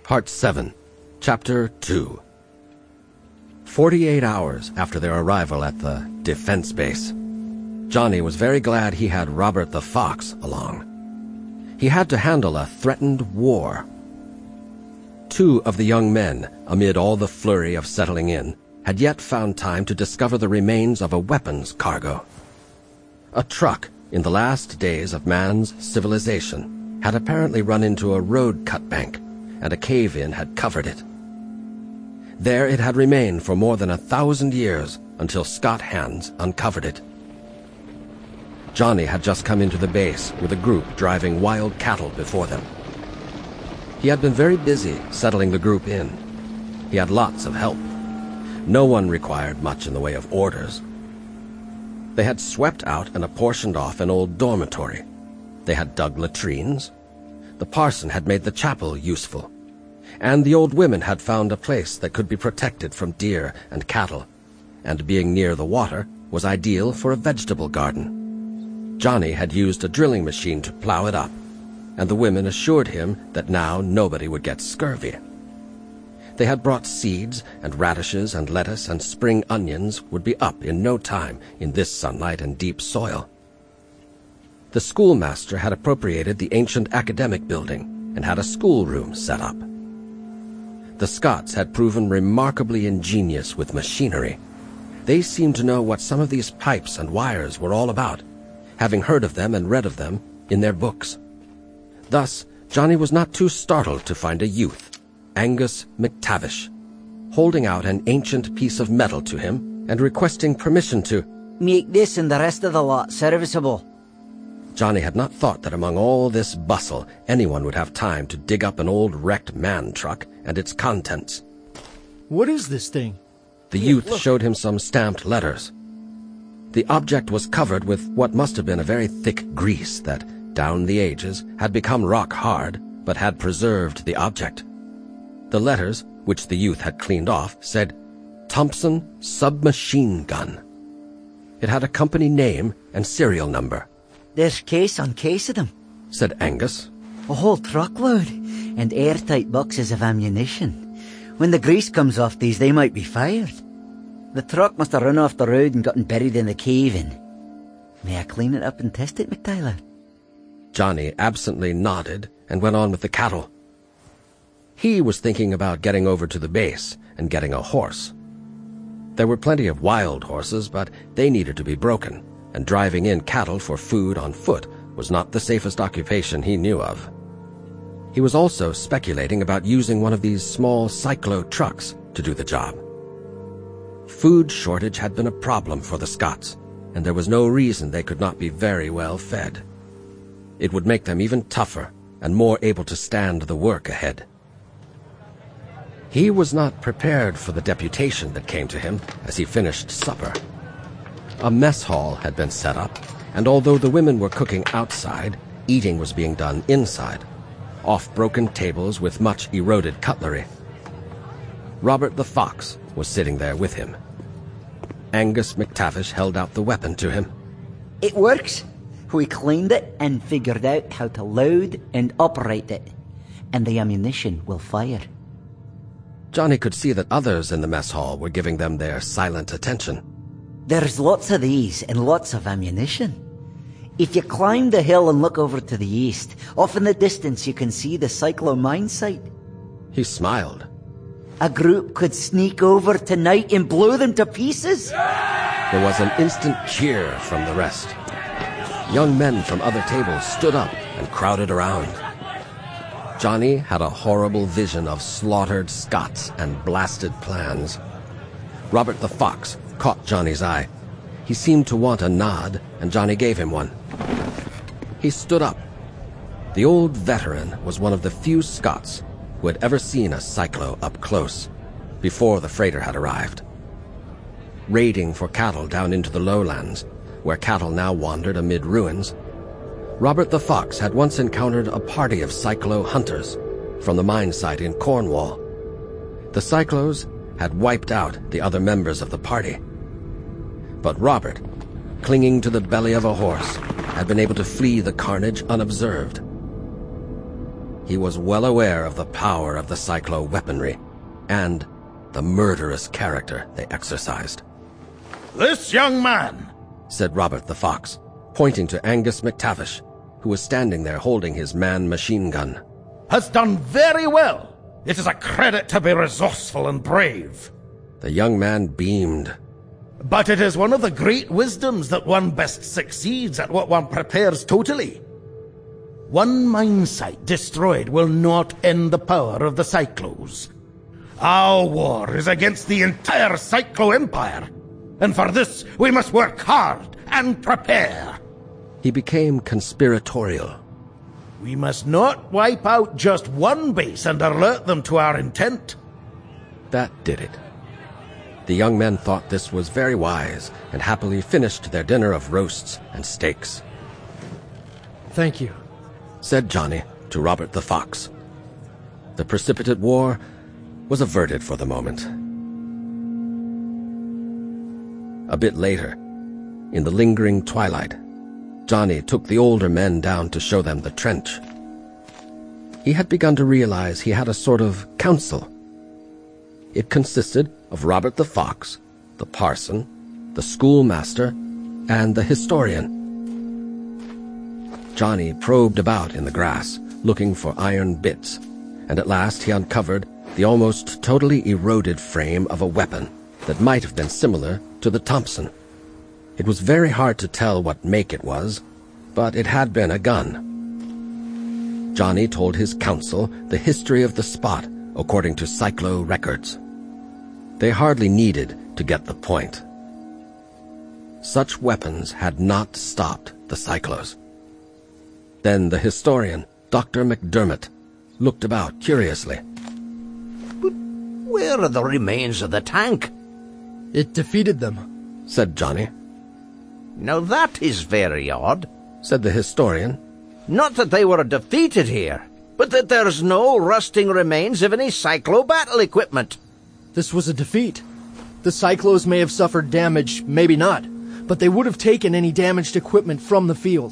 Part 7, Chapter 2. 48 hours after their arrival at the defense base, Johnny was very glad he had Robert the Fox along. He had to handle a threatened war. Two of the young men, amid all the flurry of settling in, had yet found time to discover the remains of a weapons cargo. A truck, in the last days of man's civilization, had apparently run into a road cut bank, and a cave-in had covered it. There it had remained for more than 1,000 years until Scott Hands uncovered it. Johnny had just come into the base with a group driving wild cattle before them. He had been very busy settling the group in. He had lots of help. No one required much in the way of orders. They had swept out and apportioned off an old dormitory. They had dug latrines. The parson had made the chapel useful, and the old women had found a place that could be protected from deer and cattle, and being near the water was ideal for a vegetable garden. Johnny had used a drilling machine to plow it up, and the women assured him that now nobody would get scurvy. They had brought seeds, and radishes and lettuce and spring onions would be up in no time in this sunlight and deep soil. The schoolmaster had appropriated the ancient academic building and had a schoolroom set up. The Scotts had proven remarkably ingenious with machinery. They seemed to know what some of these pipes and wires were all about, having heard of them and read of them in their books. Thus, Johnny was not too startled to find a youth, Angus McTavish, holding out an ancient piece of metal to him and requesting permission to make this and the rest of the lot serviceable. Johnny had not thought that among all this bustle anyone would have time to dig up an old wrecked man truck and its contents. What is this thing? The youth showed him some stamped letters. The object was covered with what must have been a very thick grease that, down the ages, had become rock hard, but had preserved the object. The letters, which the youth had cleaned off, said, Thompson Submachine Gun. It had a company name and serial number. There's case on case of them, said Angus. A whole truckload, and airtight boxes of ammunition. When the grease comes off these, they might be fired. The truck must have run off the road and gotten buried in the cave-in. May I clean it up and test it, McTyler? Johnny absently nodded and went on with the cattle. He was thinking about getting over to the base and getting a horse. There were plenty of wild horses, but they needed to be broken, and driving in cattle for food on foot was not the safest occupation he knew of. He was also speculating about using one of these small cyclo trucks to do the job. Food shortage had been a problem for the Scotts, and there was no reason they could not be very well fed. It would make them even tougher and more able to stand the work ahead. He was not prepared for the deputation that came to him as he finished supper. A mess hall had been set up, and although the women were cooking outside, eating was being done inside, off broken tables with much eroded cutlery. Robert the Fox was sitting there with him. Angus McTavish held out the weapon to him. It works. We cleaned it and figured out how to load and operate it, and the ammunition will fire. Johnny could see that others in the mess hall were giving them their silent attention. There's lots of these and lots of ammunition. If you climb the hill and look over to the east, off in the distance you can see the Cyclo mine site. He smiled. A group could sneak over tonight and blow them to pieces. There was an instant cheer from the rest. Young men from other tables stood up and crowded around. Johnny had a horrible vision of slaughtered Scots and blasted plans. Robert the Fox caught Johnny's eye. He seemed to want a nod, and Johnny gave him one. He stood up. The old veteran was one of the few Scots who had ever seen a cyclo up close, before the freighter had arrived. Raiding for cattle down into the lowlands, where cattle now wandered amid ruins, Robert the Fox had once encountered a party of cyclo hunters from the mine site in Cornwall. The cyclos had wiped out the other members of the party. But Robert, clinging to the belly of a horse, had been able to flee the carnage unobserved. He was well aware of the power of the Cyclo weaponry and the murderous character they exercised. "This young man," said Robert the Fox, pointing to Angus MacTavish, who was standing there holding his machine gun, "has done very well. It is a credit to be resourceful and brave. The young man beamed. But it is one of the great wisdoms that one best succeeds at what one prepares totally. One mine site destroyed will not end the power of the Cyclos. Our war is against the entire Cyclo Empire, and for this we must work hard and prepare." He became conspiratorial. "We must not wipe out just one base and alert them to our intent." That did it. The young men thought this was very wise and happily finished their dinner of roasts and steaks. Thank you, said Johnny to Robert the Fox. The precipitate war was averted for the moment. A bit later, in the lingering twilight, Johnny took the older men down to show them the trench. He had begun to realize he had a sort of council. It consisted of Robert the Fox, the parson, the schoolmaster, and the historian. Johnny probed about in the grass, looking for iron bits, and at last he uncovered the almost totally eroded frame of a weapon that might have been similar to the Thompson. It was very hard to tell what make it was, but it had been a gun. Johnny told his council the history of the spot according to Cyclo records. They hardly needed to get the point. Such weapons had not stopped the Cyclos. Then the historian, Dr. McDermott, looked about curiously. "But where are the remains of the tank?" It defeated them, said Johnny. "Now that is very odd," said the historian. "Not that they were defeated here, but that there's no rusting remains of any Cyclo battle equipment." This was a defeat. The Cyclos may have suffered damage, maybe not, but they would have taken any damaged equipment from the field.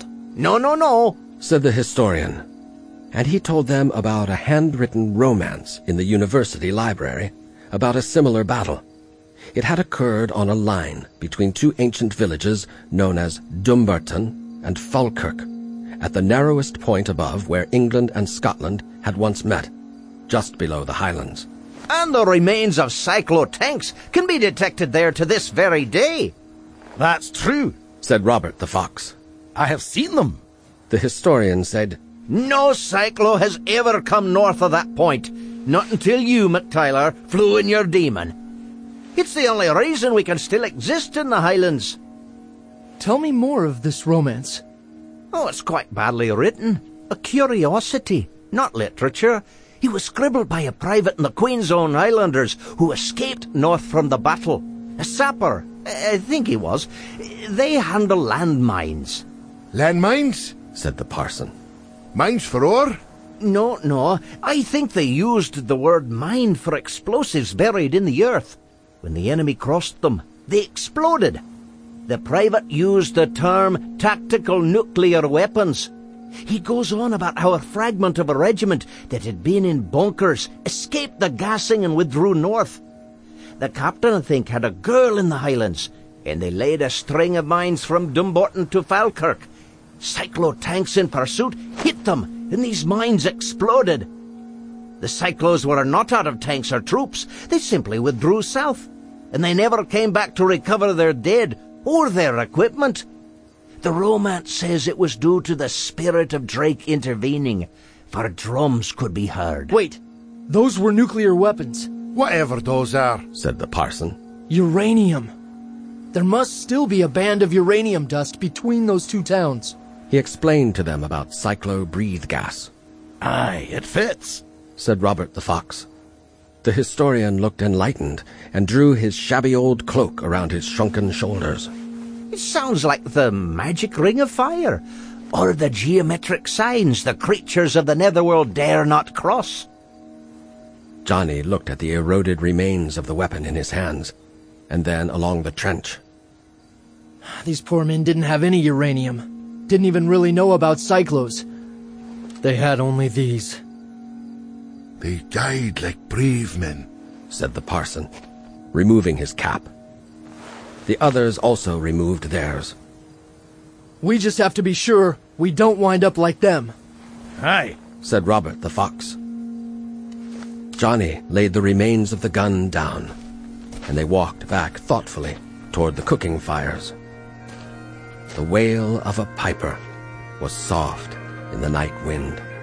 No, said the historian, and he told them about a handwritten romance in the university library about a similar battle. It had occurred on a line between two ancient villages known as Dumbarton and Falkirk, at the narrowest point above where England and Scotland had once met, just below the Highlands. And the remains of Cyclo tanks can be detected there to this very day. "That's true," said Robert the Fox. "I have seen them." The historian said, "No Cyclo has ever come north of that point, not until you, McTyler, flew in your demon. It's the only reason we can still exist in the Highlands." Tell me more of this romance. "Oh, it's quite badly written. A curiosity, not literature. It was scribbled by a private in the Queen's Own Highlanders who escaped north from the battle. A sapper, I think he was. They handle landmines." "Landmines?" said the parson. "Mines for ore?" No. I think they used the word mine for explosives buried in the earth. When the enemy crossed them, they exploded. The private used the term tactical nuclear weapons. He goes on about how a fragment of a regiment that had been in bunkers escaped the gassing and withdrew north. The captain, I think, had a girl in the Highlands, and they laid a string of mines from Dumbarton to Falkirk. Cyclo tanks in pursuit hit them, and these mines exploded. The Cyclos were not out of tanks or troops. They simply withdrew south, and they never came back to recover their dead or their equipment. The romance says it was due to the spirit of Drake intervening, for drums could be heard." Wait, those were nuclear weapons. "Whatever those are," said the parson. Uranium. There must still be a band of uranium dust between those two towns. He explained to them about Cyclo breathe gas. "Aye, it fits," said Robert the Fox. The historian looked enlightened and drew his shabby old cloak around his shrunken shoulders. It sounds like the magic ring of fire, or the geometric signs the creatures of the netherworld dare not cross. Johnny looked at the eroded remains of the weapon in his hands, and then along the trench. These poor men didn't have any uranium. Didn't even really know about Cyclos. They had only these. They died like brave men, said the parson, removing his cap. The others also removed theirs. We just have to be sure we don't wind up like them, Aye. said Robert the Fox. Johnny laid the remains of the gun down, and they walked back thoughtfully toward the cooking fires. The wail of a piper was soft in the night wind.